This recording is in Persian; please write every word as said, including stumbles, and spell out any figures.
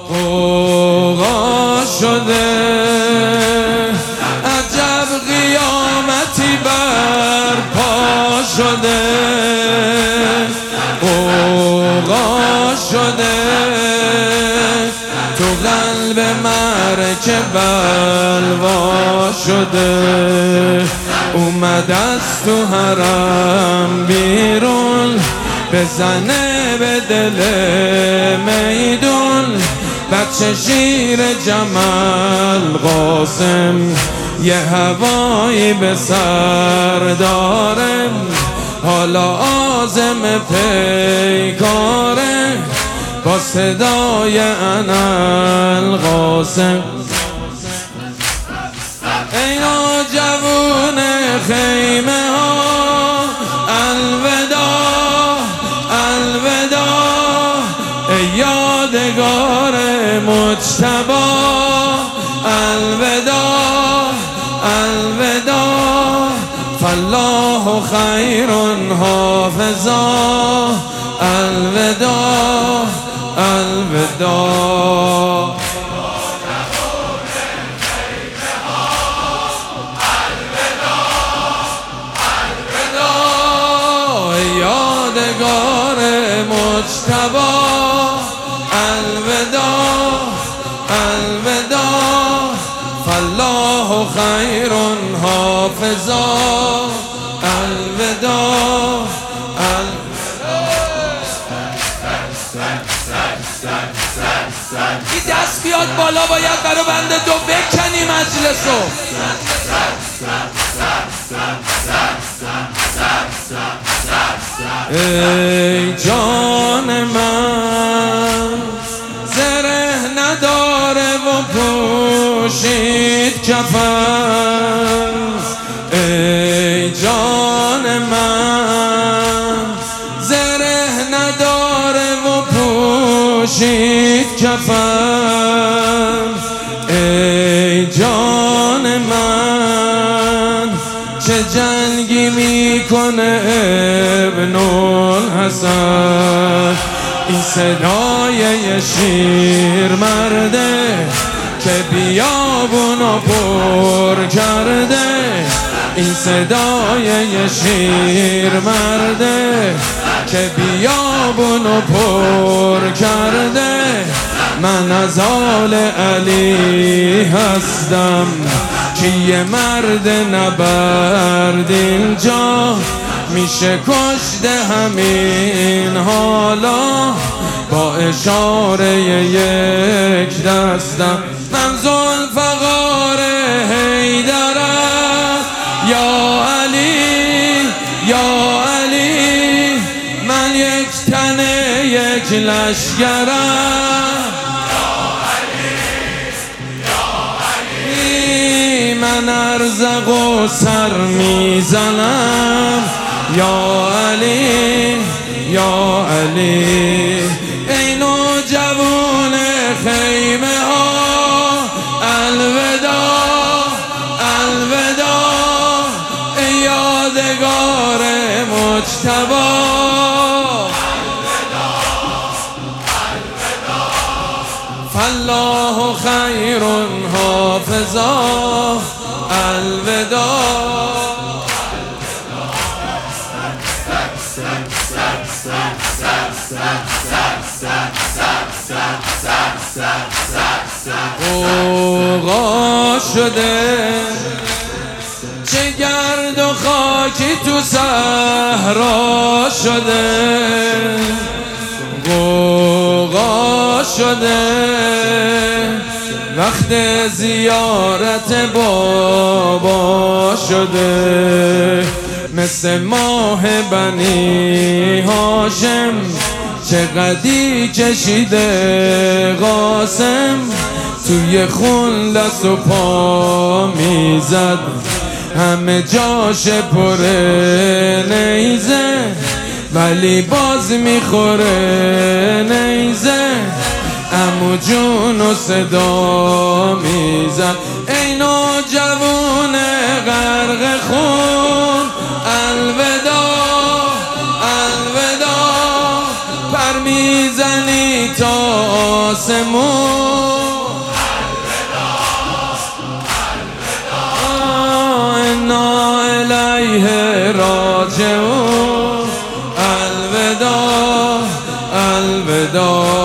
غوغا شده، عجب قیامتی برپا شده، غوغا شده تو قلب مرکه بلوا شده. اومد از تو حرم بیرون بزنه به دل میدون، بچه شیر جمل قاسم یه هوایی به سر داره، حالا عازم پیکاره با صدای اناالقاسم. اینا جوون خیمه ها الوداع الوداع، ای یادگار مجتبی الوداع الوداع، فالله خیر حافظا الوداع الوداع. یادگار مجتبی الوداع الوداع، فالله خیر حافظا الوداع این دست بیاد بالا، باید برای بنده دو بکنی مجلسو. ای جان من زره نداره و پوشید کفن، ای جان من زره نداره و پوشید کفن، ای جان من چه جنگی میکنه ابن الحسن، این صدای یه شیر مرده که بیابونو پر کرده، این صدای یه شیر مرده که بیابونو پر کرده. من از آل علی هستم که یه مرد نبرد اینجا میشه کشته همین حالا با اشاره یک دستم. من ذوالفقار حیدرم یا علی یا علی، من یک تنه یک لشکرم من ارزق و سر میزنم یا علی یا علی. ای نوجوان خیمه ها الوداع الوداع، ای یادگار مجتبی فالله خیر حافظا الوداع. غوغا شده چه گرد و خاکی تو صحرا شده، غوغا شده وقت زیارت بابا شده، مثل ماه بنی هاشم چه قدی کشیده قاسم، توی خون دست و پا میزد همه جاش پر نیزه، ولی باز میخوره نیزه، عمو جون و صدا میزد. ای نوجوان غرق خون الوداع الوداع، پر میزنی تا آسمون انا الیه راجعون الوداع الوداع